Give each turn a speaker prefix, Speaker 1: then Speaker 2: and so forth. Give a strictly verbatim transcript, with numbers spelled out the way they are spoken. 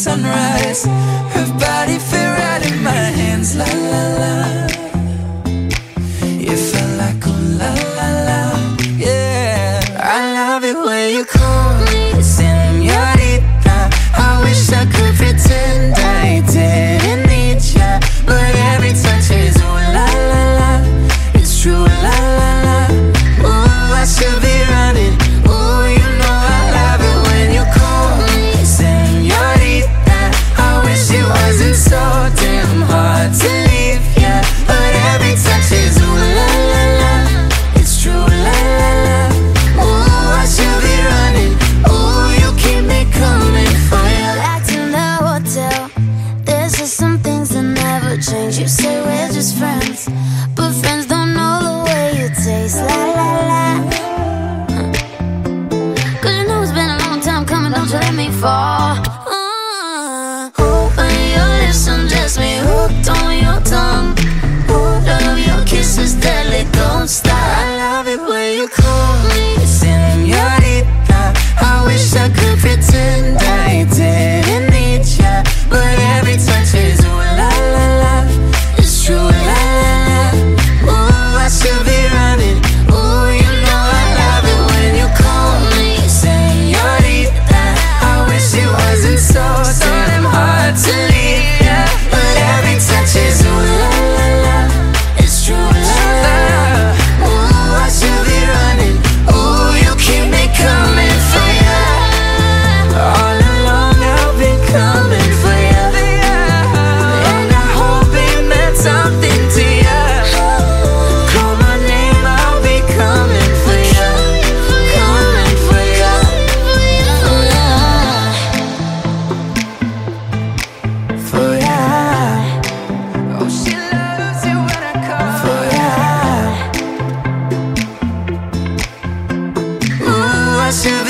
Speaker 1: sunrise. Her body fit right in my hands, la la la. You felt like oh la la la, yeah. I love it when you call me señorita. I wish I could pretend I didn't need ya, but every touch is ooh la la la. It's true la la la. Ooh, I should be running. Ooh, you know I love it when you call me señorita. I wish it wasn't so damn hard to leave ya, but every touch is ooh la la la. It's true la la la. Ooh, I should be running. Ooh, you keep me coming for ya.
Speaker 2: Back in the hotel, there's just some things that never change. You say we're just friends, but friends don't know the way you taste. La la la. Cause you know it's been a long time coming, don't you let me fall. uh, Open your lips, undress me, hooked on your tongue. Oh, love your kisses deadly, don't stop.
Speaker 1: I love it when you call me señorita. I wish I could pretend I didn't need ya, but every touch is ooh la la la. It's true la la la. Ooh, I should be running. Ooh, you know I love it when you call me señorita. I wish it wasn't so damn hard to leave ya, but every touch is ooh la la la. It's true la la la. Ooh, I should be running. Ooh, you keep me coming for ya. All along I've been coming for ya, and I hope it meant something to ya. Call my name, I'll be coming for ya, coming for ya. For ya. Oh, she loves it when I call for ya. Ooh, I should be